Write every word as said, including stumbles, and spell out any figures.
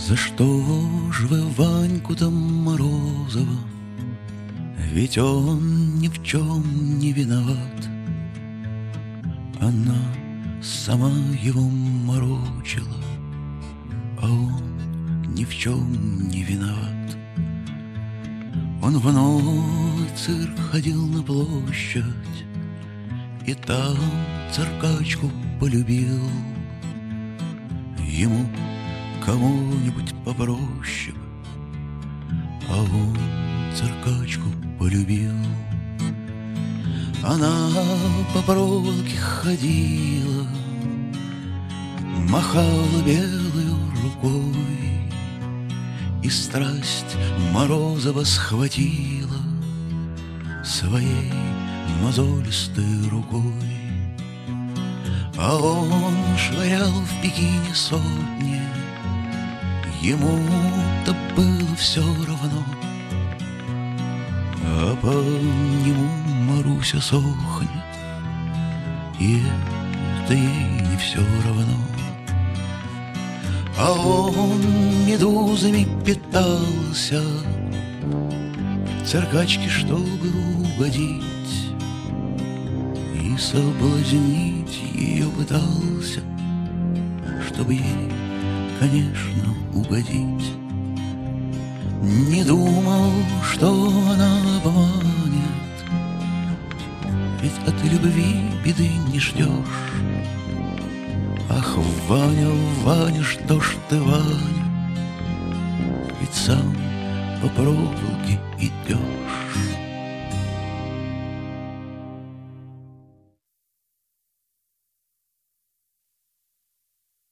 За что ж вы Ваньку-то Морозова? Ведь он ни в чем не виноват. Она сама его морочила, а он ни в чем не виноват. Он в новый цирк ходил на площадь, и там циркачку полюбил. Ему кого-нибудь попроще, а он циркачку полюбил. Она по проволоке ходила, махала белой рукой, и страсть Морозова схватила своей мозолистой рукой. А он швырял в Пекине сотни, ему-то было все равно, а по нему Маруся сохнет, и это ей не все равно. А он медузами питался, циркачке, чтобы угодить, и соблазнить ее пытался, чтобы ей, конечно, угодить. Не думал, что она обманет, ведь от любви беды не ждешь. Ах, Ваня, Ваня, что ж ты, Ваня, ведь сам по проволоке идешь.